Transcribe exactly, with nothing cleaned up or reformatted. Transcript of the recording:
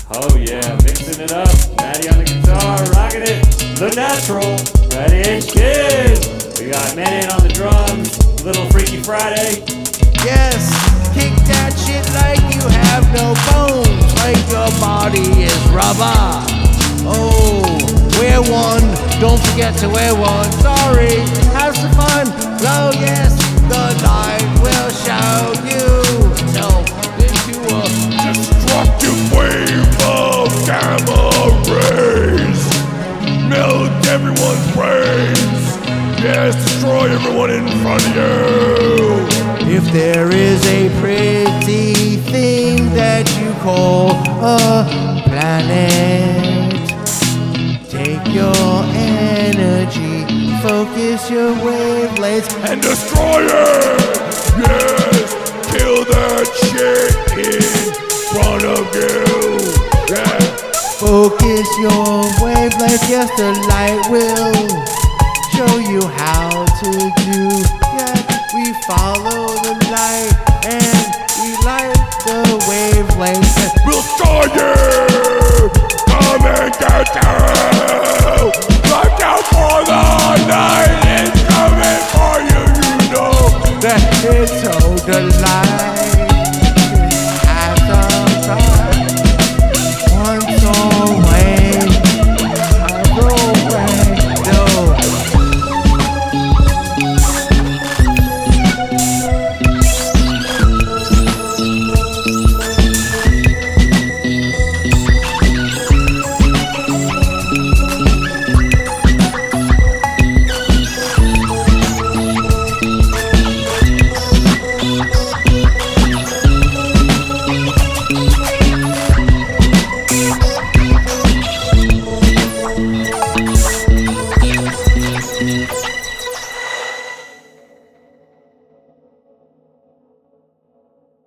Oh yeah, mixing it up. Maddie on the guitar, rocking it. The Natural, Friday H Kid. We got Manny on the drums. Little Freaky Friday. Yes, kick that shit like you have no bones, like your body is rubber. Oh, wear one, don't forget to wear one. Sorry, have some fun. Oh yes, the light will show you. Tell into a destructive wave of gamma rays. Melt everyone's brains. Yes, destroy everyone in front of you. If there is a pretty thing that you call a planet, take your energy, focus your wavelengths, and destroy it! Yes! Kill that shit in front of you! Yeah! Focus your wavelengths, yes, the light will